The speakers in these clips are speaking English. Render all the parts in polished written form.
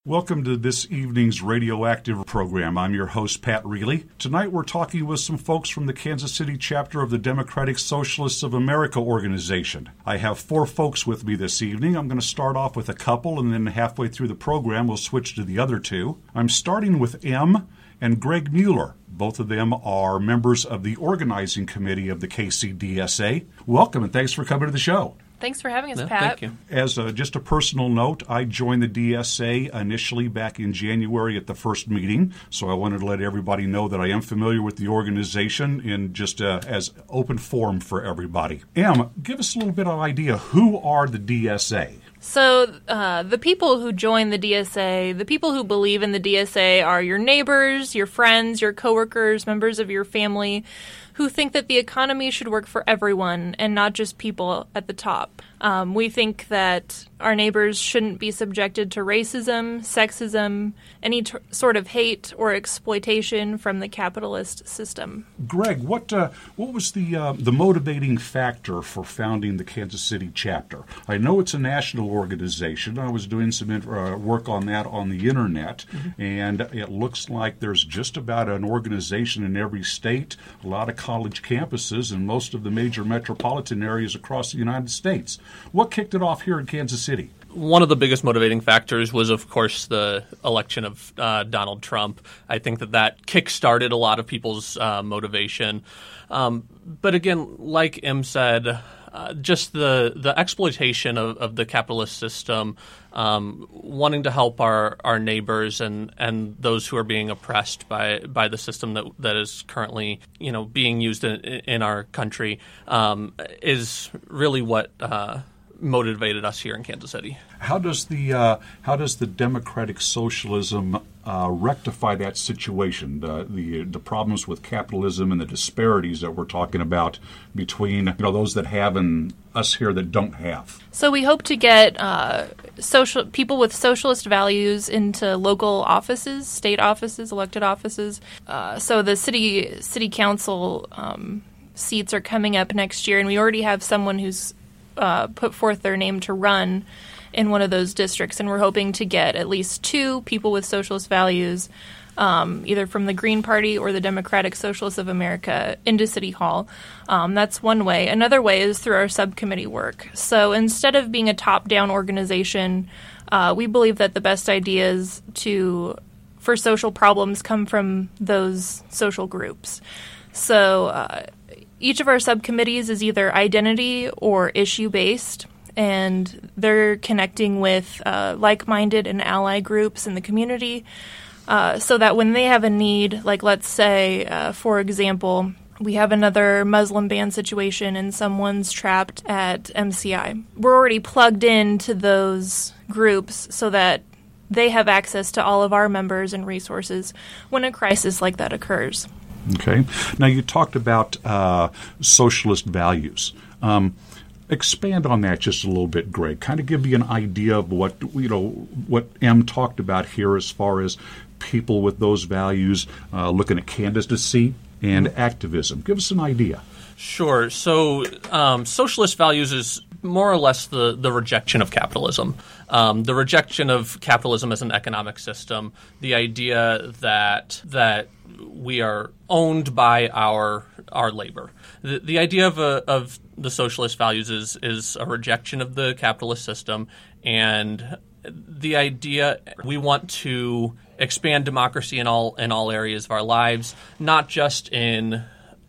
Welcome to this evening's Radioactive program. I'm your host, Pat Reilly. Tonight we're talking with some folks from the Kansas City chapter of the Democratic Socialists of America organization. I have four folks with me this evening. I'm going to start off with a couple, and then halfway through the program we'll switch to the other two. I'm starting with M and Greg Mueller. Both of them are members of the organizing committee of the KCDSA. Welcome, and thanks for coming to the show. Thanks for having us, Pat. Thank you. As just a personal note, I joined the DSA initially back in January at the first meeting, so I wanted to let everybody know that I am familiar with the organization in just as open forum for everybody. Em, give us a little bit of an idea. Who are the DSA? So the people who join the DSA, the people who believe in the DSA are your neighbors, your friends, your coworkers, members of your family who think that the economy should work for everyone and not just people at the top. We think that our neighbors shouldn't be subjected to racism, sexism, any sort of hate or exploitation from the capitalist system. Greg, what was the motivating factor for founding the Kansas City chapter? I know it's a national organization. I was doing some work on that on the internet, and it looks like there's just about an organization in every state, a lot of college campuses, and most of the major metropolitan areas across the United States. What kicked it off here in Kansas City? One of the biggest motivating factors was, of course, the election of Donald Trump. I think that kick-started a lot of people's motivation. But again, like Em said, just the exploitation of the capitalist system, wanting to help our neighbors and those who are being oppressed by the system that is currently being used in our country, is really what motivated us here in Kansas City. How does the democratic socialism rectify that situation? The problems with capitalism and the disparities that we're talking about between those that have and us here that don't have. So we hope to get people with socialist values into local offices, state offices, elected offices. So the city council seats are coming up next year, and we already have someone who's put forth their name to run in one of those districts, and we're hoping to get at least two people with socialist values, either from the Green Party or the Democratic Socialists of America, into City Hall. That's one way. Another way is through our subcommittee work. So instead of being a top-down organization, we believe that the best ideas for social problems come from those social groups. So each of our subcommittees is either identity or issue-based, and they're connecting with like-minded and ally groups in the community so that when they have a need, like let's say, for example, we have another Muslim ban situation and someone's trapped at MCI. We're already plugged into those groups so that they have access to all of our members and resources when a crisis like that occurs. Okay. Now, you talked about socialist values. Expand on that just a little bit, Greg. Kind of give me an idea of what Em talked about here as far as people with those values looking at candidacy and activism. Give us an idea. Sure. So socialist values is more or less the rejection of capitalism, the rejection of capitalism as an economic system, the idea that we are owned by our labor. The idea of the socialist values is a rejection of the capitalist system, and the idea we want to expand democracy in all areas of our lives, not just in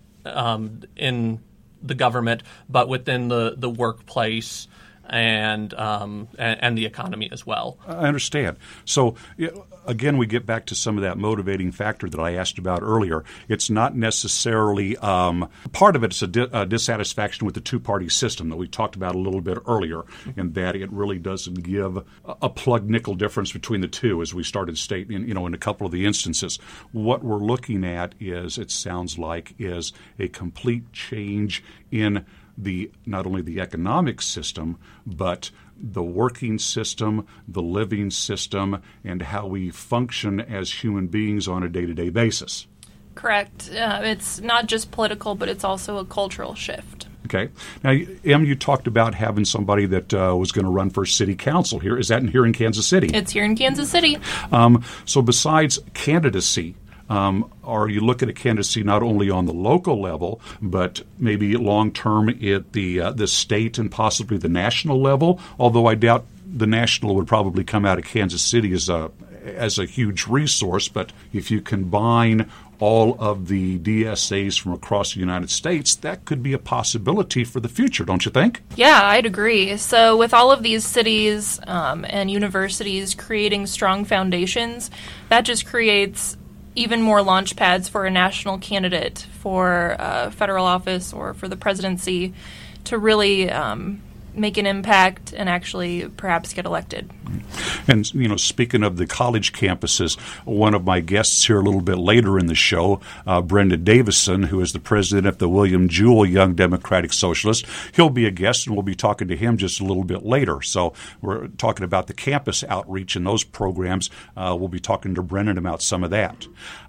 the government, but within the workplace and the economy as well. I understand. So, again, we get back to some of that motivating factor that I asked about earlier. It's not necessarily part of it's a dissatisfaction with the two-party system that we talked about a little bit earlier, in that it really doesn't give a plug nickel difference between the two, as we started stating, in a couple of the instances. What we're looking at it sounds like, is a complete change in not only the economic system, but the working system, the living system, and how we function as human beings on a day-to-day basis. Correct. It's not just political, but it's also a cultural shift. Okay. Now, Em, you talked about having somebody that was going to run for city council here. Is that here in Kansas City? It's here in Kansas City. So besides candidacy, are you looking at candidacy not only on the local level, but maybe long-term at the state and possibly the national level? Although I doubt the national would probably come out of Kansas City as a huge resource. But if you combine all of the DSAs from across the United States, that could be a possibility for the future, don't you think? Yeah, I'd agree. So with all of these cities and universities creating strong foundations, that just creates even more launch pads for a national candidate for federal office or for the presidency to really make an impact and actually perhaps get elected. And, speaking of the college campuses, one of my guests here a little bit later in the show, Brendan Davison, who is the president of the William Jewell Young Democratic Socialist, he'll be a guest, and we'll be talking to him just a little bit later. So we're talking about the campus outreach and those programs. We'll be talking to Brendan about some of that.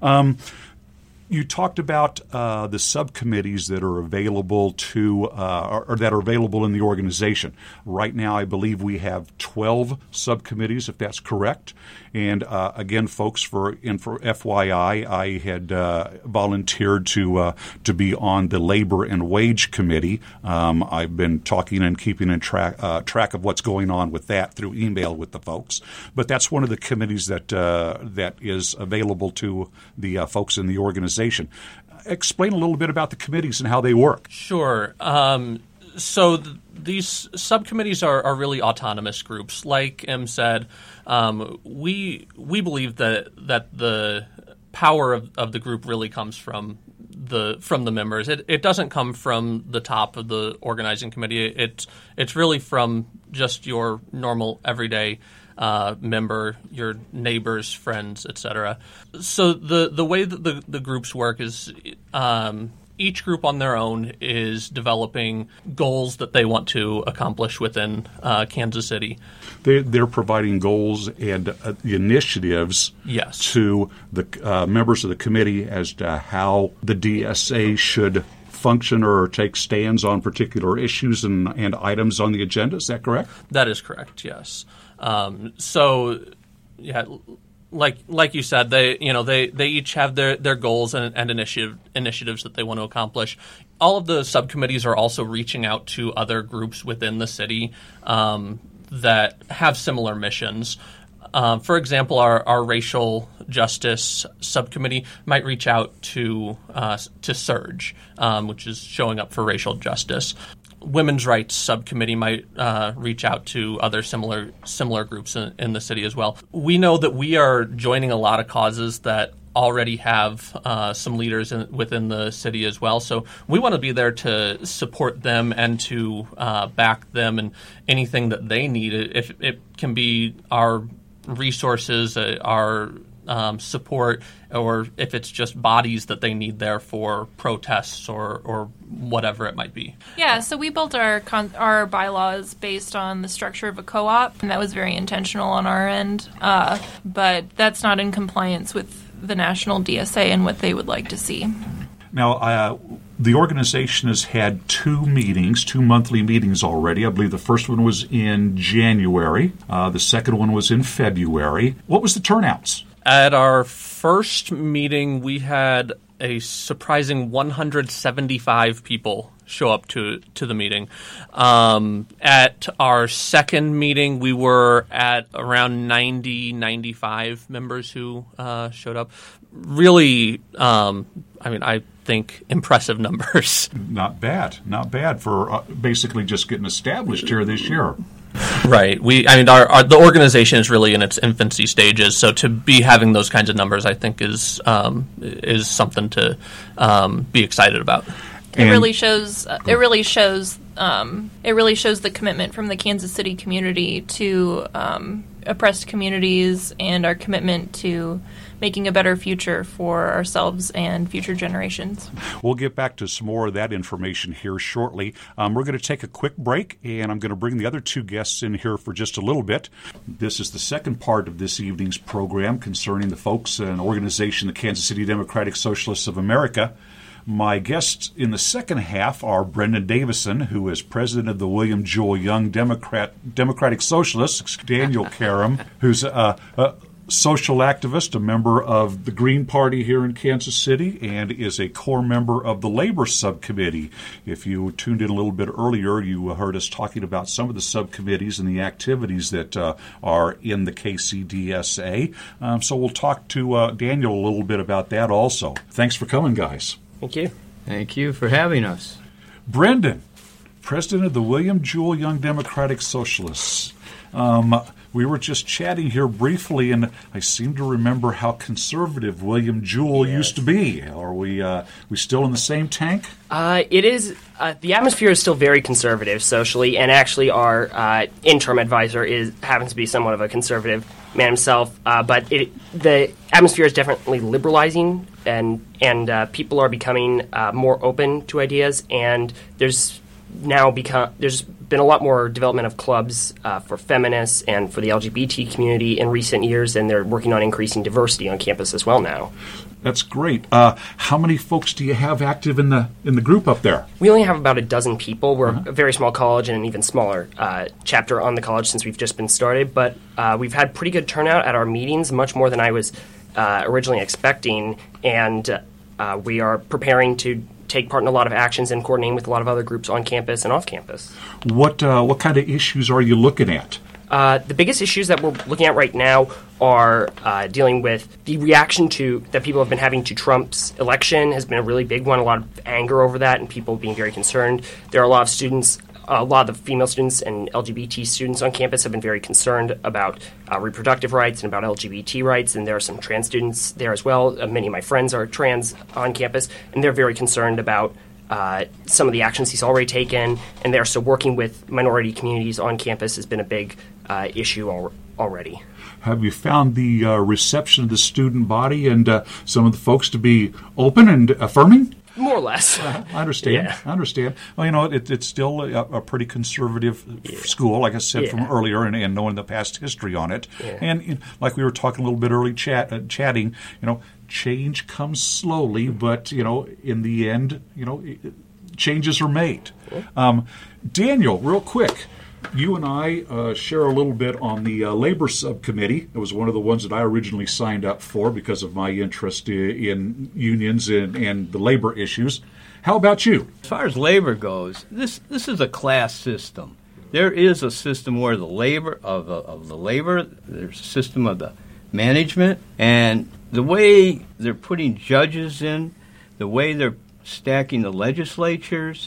You talked about the subcommittees that are available or that are available in the organization. Right now, I believe we have 12 subcommittees, if that's correct. And again, folks, for FYI, I had volunteered to be on the Labor and Wage Committee. I've been talking and keeping in track of what's going on with that through email with the folks. But that's one of the committees that is available to the folks in the organization. Explain a little bit about the committees and how they work. Sure. So these subcommittees are really autonomous groups. Like Em said, we believe that the power of the group really comes from the members. It doesn't come from the top of the organizing committee. It's really from just your normal everyday member, your neighbors, friends, etc. So the way that the groups work is each group on their own is developing goals that they want to accomplish within Kansas City. They're providing goals and initiatives to the members of the committee as to how the DSA should function or take stands on particular issues and items on the agenda. Is that correct? That is correct, yes. So, yeah, like you said, they each have their goals and initiatives that they want to accomplish. All of the subcommittees are also reaching out to other groups within the city that have similar missions. For example, our racial justice subcommittee might reach out to SURGE, which is showing up for racial justice. Women's rights subcommittee might reach out to other similar groups in the city as well. We know that we are joining a lot of causes that already have some leaders within the city as well. So we want to be there to support them and to back them in anything that they need. If it can be our resources, our support, or if it's just bodies that they need there for protests or whatever it might be. Yeah, so we built our bylaws based on the structure of a co-op, and that was very intentional on our end. But that's not in compliance with the national DSA and what they would like to see. Now, the organization has had two monthly meetings already. I believe the first one was in January. The second one was in February. What was the turnouts? At our first meeting, we had a surprising 175 people show up to the meeting. At our second meeting, we were at around 95 members who showed up. Really, I think impressive numbers. Not bad for basically just getting established here this year. Right. The organization is really in its infancy stages, so to be having those kinds of numbers, I think, is something to be excited about. It really shows the commitment from the Kansas City community to oppressed communities and our commitment to making a better future for ourselves and future generations. We'll get back to some more of that information here shortly. We're going to take a quick break, and I'm going to bring the other two guests in here for just a little bit. This is the second part of this evening's program concerning the folks and organization, the Kansas City Democratic Socialists of America. My guests in the second half are Brendan Davison, who is president of the William Jewell Young Democratic Socialists, Daniel Karam, who's a social activist, a member of the Green Party here in Kansas City, and is a core member of the Labor Subcommittee. If you tuned in a little bit earlier, you heard us talking about some of the subcommittees and the activities that are in the KCDSA. So we'll talk to Daniel a little bit about that also. Thanks for coming, guys. Thank you. Thank you for having us. Brendan, president of the William Jewell Young Democratic Socialists. We were just chatting here briefly, and I seem to remember how conservative William Jewell used to be. Are we still in the same tank? It is. The atmosphere is still very conservative socially, and actually our interim advisor happens to be somewhat of a conservative man himself. But the atmosphere is definitely liberalizing, and people are becoming more open to ideas, and there's been a lot more development of clubs for feminists and for the LGBT community in recent years, and they're working on increasing diversity on campus as well now. That's great. How many folks do you have active in the group up there? We only have about a dozen people. We're a very small college and an even smaller chapter on the college since we've just been started, but we've had pretty good turnout at our meetings, much more than I was originally expecting, and we are preparing to take part in a lot of actions and coordinating with a lot of other groups on campus and off campus. What kind of issues are you looking at? The biggest issues that we're looking at right now are dealing with the reaction that people have been having to Trump's election has been a really big one, a lot of anger over that and people being very concerned. There are a lot of students, a lot of the female students and LGBT students on campus have been very concerned about reproductive rights and about LGBT rights, and there are some trans students there as well. Many of my friends are trans on campus, and they're very concerned about some of the actions he's already taken, and they're still working with minority communities on campus has been a big issue already. Have you found the reception of the student body and some of the folks to be open and affirming? More or less. I understand. Yeah. I understand. Well, it's still a pretty conservative school, like I said from earlier, and knowing the past history on it. Yeah. And like we were talking a little bit early chatting, change comes slowly, but, in the end, changes are made. Daniel, real quick. You and I share a little bit on the Labor Subcommittee. It was one of the ones that I originally signed up for because of my interest in unions and the labor issues. How about you? As far as labor goes, this is a class system. There is a system where the labor of the labor, there's a system of the management, and the way they're putting judges in, the way they're stacking the legislatures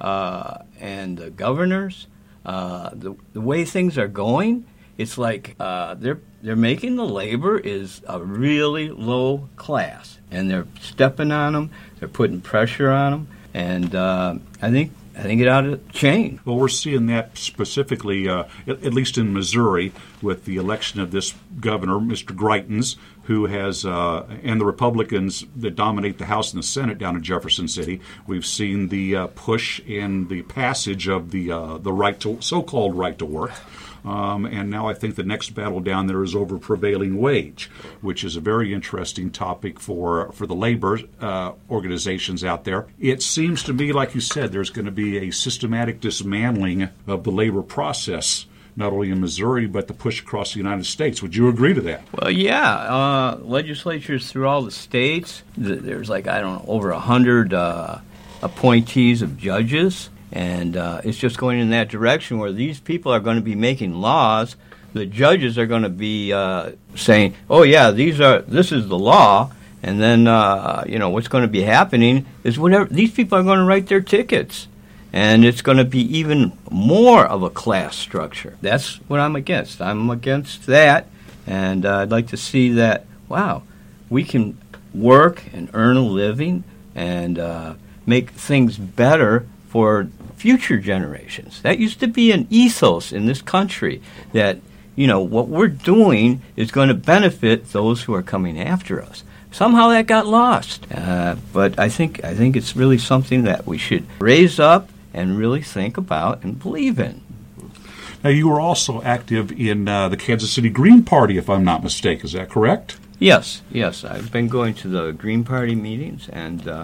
and the governors, the way things are going, it's like they're making the labor is a really low class, and they're stepping on them, they're putting pressure on them, and I think it ought to change. Well, we're seeing that specifically, at least in Missouri, with the election of this governor, Mr. Greitens, who has, and the Republicans that dominate the House and the Senate down in Jefferson City. We've seen the push and the passage of the so-called right to work. And now I think the next battle down there is over prevailing wage, which is a very interesting topic for the labor organizations out there. It seems to me, like you said, there's going to be a systematic dismantling of the labor process, not only in Missouri, but the push across the United States. Would you agree to that? Well, yeah. Legislatures through all the states, there's over 100 appointees of judges. And it's just going in that direction where these people are going to be making laws. The judges are going to be saying, "Oh yeah, this is the law." And then what's going to be happening is whatever these people are going to write their tickets, and it's going to be even more of a class structure. That's what I'm against. I'm against that, and I'd like to see that. Wow, we can work and earn a living and make things better for future generations. That used to be an ethos in this country that, what we're doing is going to benefit those who are coming after us. Somehow that got lost. But I think it's really something that we should raise up and really think about and believe in. Now, you were also active in the Kansas City Green Party, if I'm not mistaken. Is that correct? Yes. I've been going to the Green Party meetings, and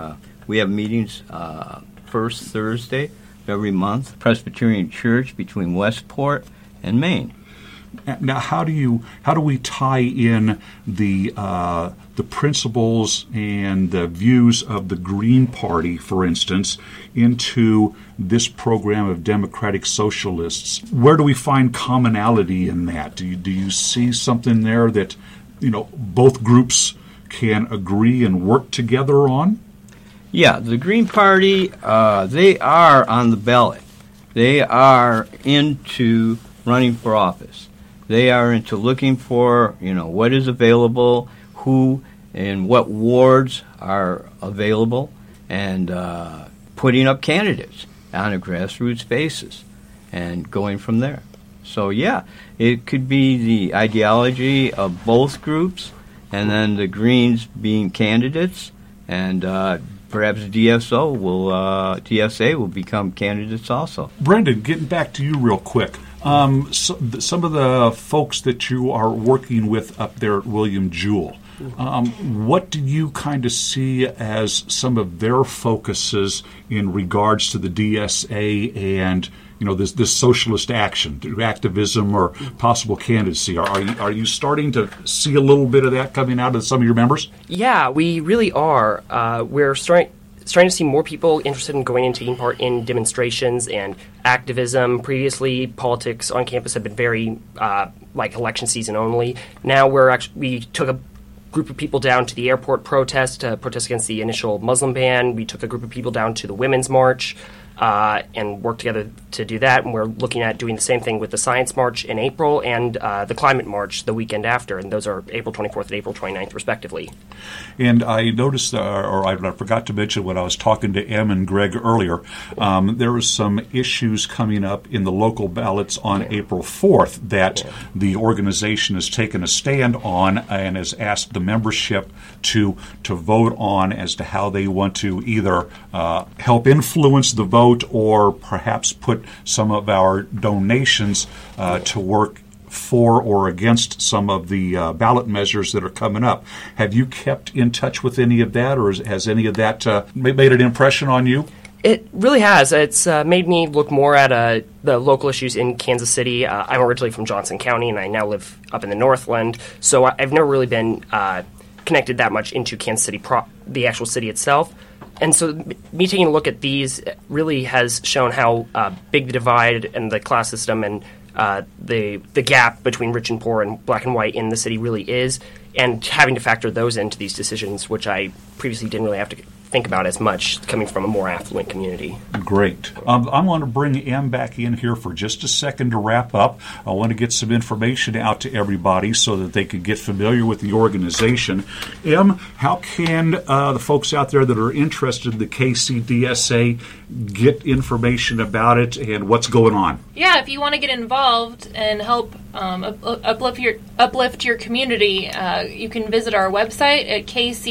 We have meetings first Thursday of every month, Presbyterian Church between Westport and Maine. Now, how do we tie in the principles and the views of the Green Party, for instance, into this program of Democratic Socialists? Where do we find commonality in that? Do you see something there that both groups can agree and work together on? Yeah, the Green Party, they are on the ballot. They are into running for office. They are into looking for, what is available, who and what wards are available, and putting up candidates on a grassroots basis and going from there. So, yeah, it could be the ideology of both groups, and then the Greens being candidates, and perhaps DSA will become candidates also. Brendan, getting back to you real quick. Some of the folks that you are working with up there at William Jewell, what do you kind of see as some of their focuses in regards to the DSA and this socialist action, activism, or possible candidacy? Are you starting to see a little bit of that coming out of some of your members? Yeah, we really are. We're starting to see more people interested in going and taking part in demonstrations and activism. Previously, politics on campus had been very like election season only. Now we took a group of people down to the airport to protest against the initial Muslim ban. We took a group of people down to the Women's March and worked together to do that. And we're looking at doing the same thing with the Science March in April and the Climate March the weekend after. And those are April 24th and April 29th, respectively. And I noticed, or I forgot to mention when I was talking to Em and Greg earlier, there was some issues coming up in the local ballots on April 4th that the organization has taken a stand on and has asked the membership to vote on as to how they want to either help influence the vote or perhaps put some of our donations to work for or against some of the ballot measures that are coming up. Have you kept in touch with any of that, or has any of that made an impression on you? It really has. It's made me look more at the local issues in Kansas City. I'm originally from Johnson County, and I now live up in the Northland, so I've never really been connected that much into Kansas City, the actual city itself. And so me taking a look at these really has shown how big the divide and the class system and the gap between rich and poor and black and white in the city really is, and having to factor those into these decisions, which I previously didn't really have to think about as much, coming from a more affluent community. Great. I want to bring Em back in here for just a second to wrap up. I want to get some information out to everybody so that they could get familiar with the organization. Em, how can the folks out there that are interested in the KCDSA get information about it and what's going on? Yeah, if you want to get involved and help uplift your community, you can visit our website at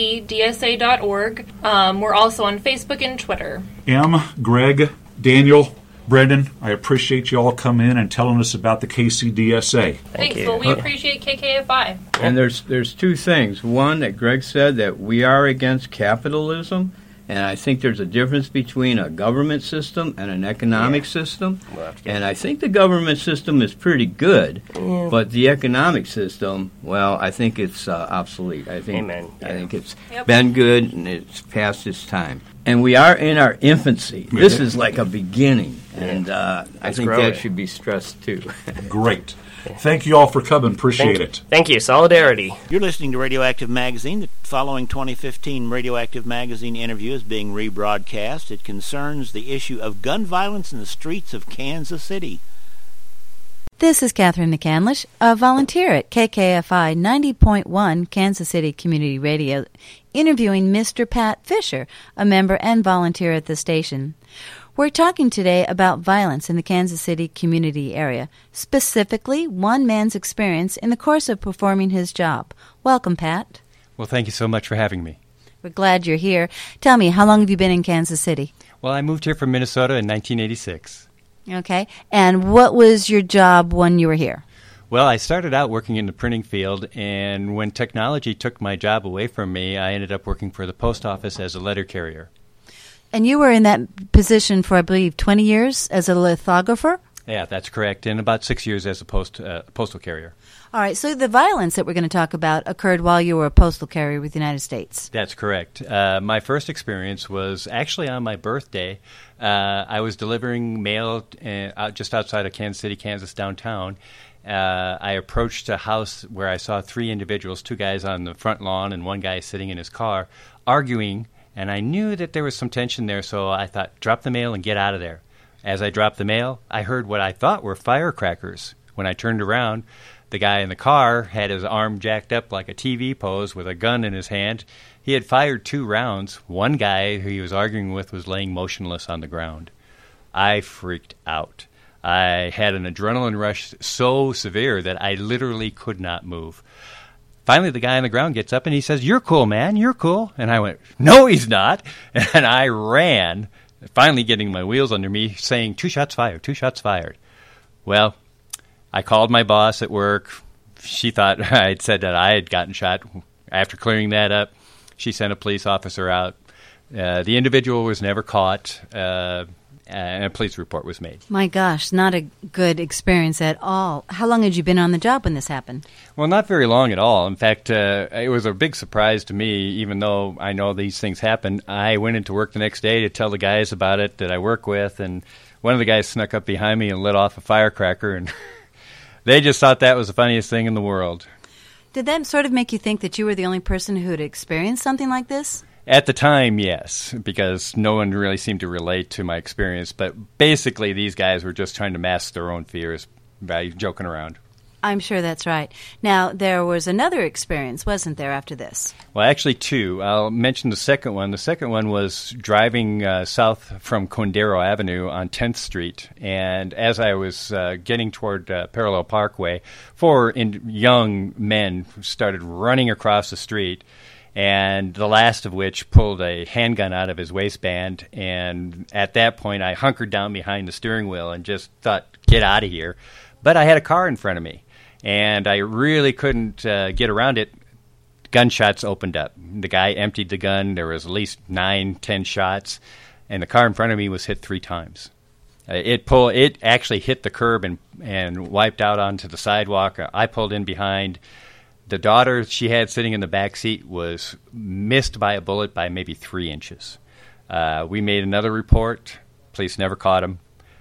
kcdsa.org. We're also on Facebook and Twitter. Em, Greg, Daniel, Brendan, I appreciate you all coming in and telling us about the KCDSA. Thanks. Well, we appreciate KKFI. And there's two things. One, that Greg said that we are against capitalism, and I think there's a difference between a government system and an economic system. And I think the government system is pretty good, but the economic system, well, I think it's obsolete. I think it's been good and it's past its time. And we are in our infancy. This is like a beginning, and I think that should be stressed too. Great. Thank you all for coming. Appreciate it. Thank you. Solidarity. You're listening to Radioactive Magazine. The following 2015 Radioactive Magazine interview is being rebroadcast. It concerns the issue of gun violence in the streets of Kansas City. This is Catherine McCandlish, a volunteer at KKFI 90.1 Kansas City Community Radio, interviewing Mr. Pat Fisher, a member and volunteer at the station. We're talking today about violence in the Kansas City community area, specifically one man's experience in the course of performing his job. Welcome, Pat. Well, thank you so much for having me. We're glad you're here. Tell me, how long have you been in Kansas City? Well, I moved here from Minnesota in 1986. Okay. And what was your job when you were here? Well, I started out working in the printing field, and when technology took my job away from me, I ended up working for the post office as a letter carrier. And you were in that position for, I believe, 20 years as a lithographer? Yeah, that's correct. And about 6 years as a postal carrier. All right, so the violence that we're going to talk about occurred while you were a postal carrier with the United States. That's correct. My first experience was actually on my birthday. I was delivering mail just outside of Kansas City, Kansas, downtown. I approached a house where I saw 3 individuals, 2 guys on the front lawn and 1 guy sitting in his car, arguing, and I knew that there was some tension there, so I thought, drop the mail and get out of there. As I dropped the mail, I heard what I thought were firecrackers. When I turned around, the guy in the car had his arm jacked up like a TV pose with a gun in his hand. He had fired 2 rounds. 1 guy who he was arguing with was laying motionless on the ground. I freaked out. I had an adrenaline rush so severe that I literally could not move. Finally, the guy on the ground gets up and he says, "You're cool, man, you're cool." And I went, "No, he's not." And I ran, finally getting my wheels under me, saying, 2 shots fired, 2 shots fired. Well, I called my boss at work. She thought I had said that I had gotten shot. After clearing that up, she sent a police officer out. The individual was never caught, and a police report was made. My gosh, not a good experience at all. How long had you been on the job when this happened? Well, not very long at all. In fact, it was a big surprise to me, even though I know these things happen. I went into work the next day to tell the guys about it that I work with, and one of the guys snuck up behind me and lit off a firecracker, and they just thought that was the funniest thing in the world. Did that sort of make you think that you were the only person who had experienced something like this? At the time, yes, because no one really seemed to relate to my experience. But basically, these guys were just trying to mask their own fears by joking around. I'm sure that's right. Now, there was another experience, wasn't there, after this? Well, actually 2. I'll mention the second one. The second one was driving south from Condero Avenue on 10th Street. And as I was getting toward Parallel Parkway, 4 young men started running across the street, and the last of which pulled a handgun out of his waistband. And at that point, I hunkered down behind the steering wheel and just thought, get out of here. But I had a car in front of me, and I really couldn't get around it. Gunshots opened up. The guy emptied the gun. There was at least 9-10 shots, and the car in front of me was hit 3 times. It actually hit the curb and wiped out onto the sidewalk. I pulled in behind. The daughter she had sitting in the back seat was missed by a bullet by maybe 3 inches. We made another report. Police never caught him.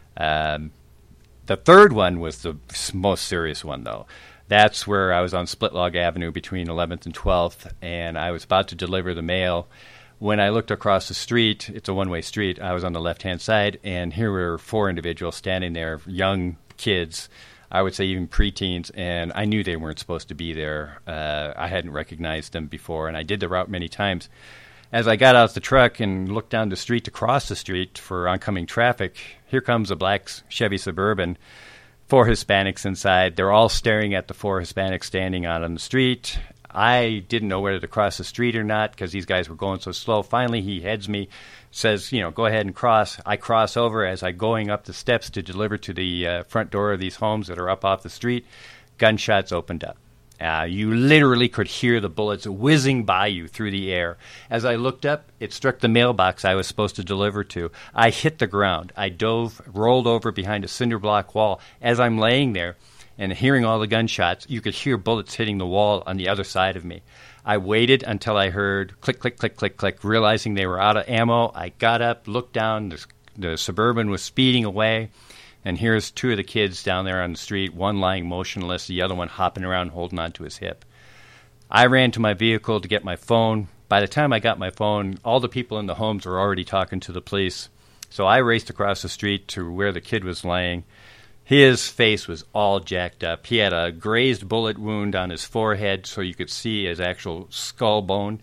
The third one was the most serious one, though. That's where I was on Split Log Avenue between 11th and 12th, and I was about to deliver the mail. When I looked across the street, it's a one-way street, I was on the left-hand side, and here were 4 individuals standing there, young kids, I would say even preteens, and I knew they weren't supposed to be there. I hadn't recognized them before, and I did the route many times. As I got out the truck and looked down the street to cross the street for oncoming traffic, here comes a black Chevy Suburban, 4 Hispanics inside. They're all staring at the 4 Hispanics standing out on the street. I didn't know whether to cross the street or not because these guys were going so slow. Finally, he heads me, says, go ahead and cross. I cross over as I'm going up the steps to deliver to the front door of these homes that are up off the street. Gunshots opened up. You literally could hear the bullets whizzing by you through the air. As I looked up, it struck the mailbox I was supposed to deliver to. I hit the ground. I dove, rolled over behind a cinder block wall. As I'm laying there and hearing all the gunshots, you could hear bullets hitting the wall on the other side of me. I waited until I heard click, click, click, click, click, realizing they were out of ammo. I got up, looked down. The Suburban was speeding away. And here's 2 of the kids down there on the street, one lying motionless, the other one hopping around holding on to his hip. I ran to my vehicle to get my phone. By the time I got my phone, all the people in the homes were already talking to the police. So I raced across the street to where the kid was laying. His face was all jacked up. He had a grazed bullet wound on his forehead so you could see his actual skull bone.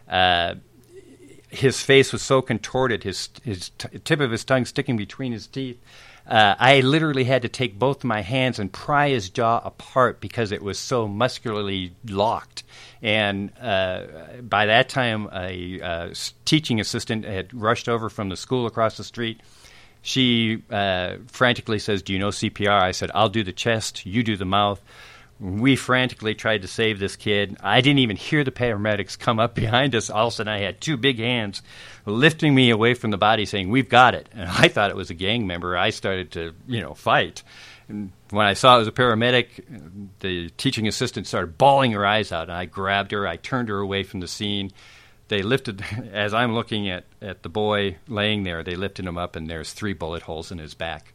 His face was so contorted, his tip of his tongue sticking between his teeth. I literally had to take both my hands and pry his jaw apart because it was so muscularly locked. And by that time, a teaching assistant had rushed over from the school across the street. She frantically says, "Do you know CPR?" I said, "I'll do the chest, you do the mouth." We frantically tried to save this kid. I didn't even hear the paramedics come up behind us. All of a sudden, I had two big hands lifting me away from the body saying, "We've got it." And I thought it was a gang member. I started to, fight. And when I saw it was a paramedic, the teaching assistant started bawling her eyes out. And I grabbed her. I turned her away from the scene. They lifted, as I'm looking at the boy laying there, they lifted him up, and there's 3 bullet holes in his back.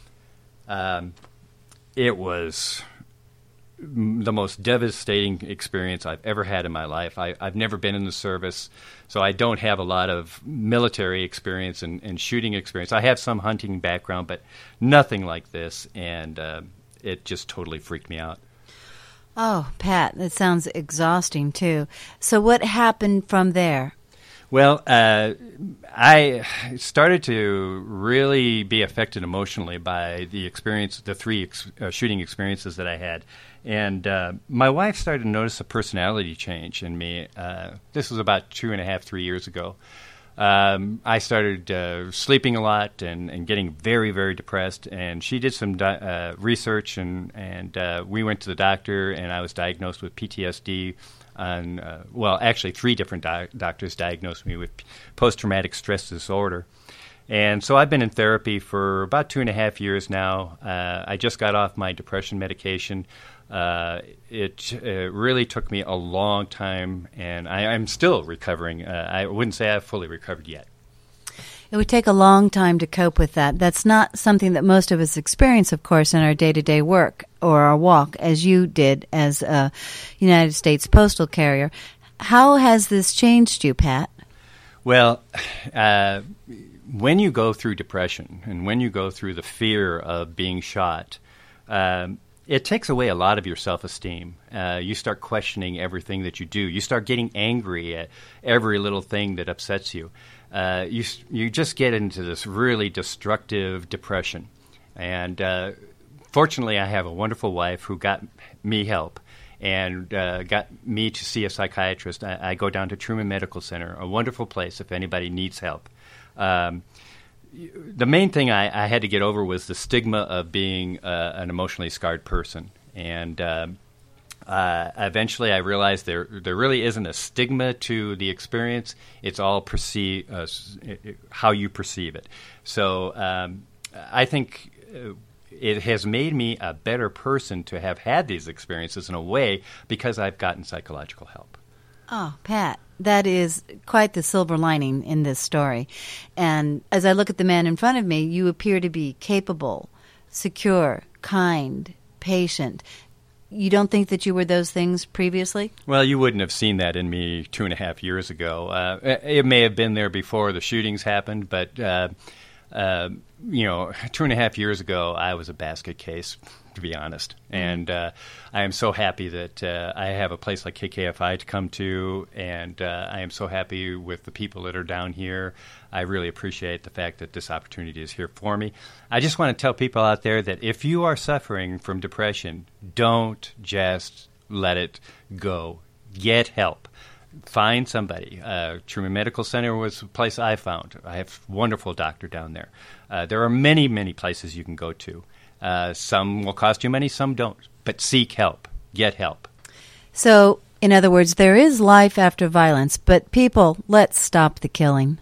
It was the most devastating experience I've ever had in my life. I've never been in the service, so I don't have a lot of military experience and shooting experience. I have some hunting background, but nothing like this, and it just totally freaked me out. Oh, Pat, that sounds exhausting, too. So what happened from there? Well, I started to really be affected emotionally by the experience, the 3 shooting experiences that I had. And my wife started to notice a personality change in me. This was about 2.5, 3 years ago. I started sleeping a lot and getting very, very depressed. And she did some research, and we went to the doctor, and I was diagnosed with PTSD. Actually, 3 different doctors diagnosed me with post-traumatic stress disorder. And so I've been in therapy for about 2.5 years now. I just got off my depression medication. It really took me a long time, and I'm still recovering. I wouldn't say I've fully recovered yet. It would take a long time to cope with that. That's not something that most of us experience, of course, in our day-to-day work or our walk, as you did as a United States postal carrier. How has this changed you, Pat? Well, when you go through depression and when you go through the fear of being shot, it takes away a lot of your self-esteem. You start questioning everything that you do. You start getting angry at every little thing that upsets you. You just get into this really destructive depression. And fortunately, I have a wonderful wife who got me help and got me to see a psychiatrist. I go down to Truman Medical Center, a wonderful place if anybody needs help. The main thing I had to get over was the stigma of being an emotionally scarred person. And eventually I realized there really isn't a stigma to the experience. It's all how you perceive it. So I think it has made me a better person to have had these experiences in a way because I've gotten psychological help. Oh, Pat, that is quite the silver lining in this story. And as I look at the man in front of me, you appear to be capable, secure, kind, patient. You don't think that you were those things previously? Well, you wouldn't have seen that in me 2.5 years ago. It may have been there before the shootings happened, but 2.5 years ago, I was a basket case, to be honest. And I am so happy that I have a place like KKFI to come to, and I am so happy with the people that are down here. I really appreciate the fact that this opportunity is here for me. I just want to tell people out there that if you are suffering from depression, don't just let it go. Get help. Find somebody. Truman Medical Center was a place I found. I have a wonderful doctor down there. There are many, many places you can go to. Some will cost you money, some don't. But seek help. Get help. So, in other words, there is life after violence, but people, let's stop the killing.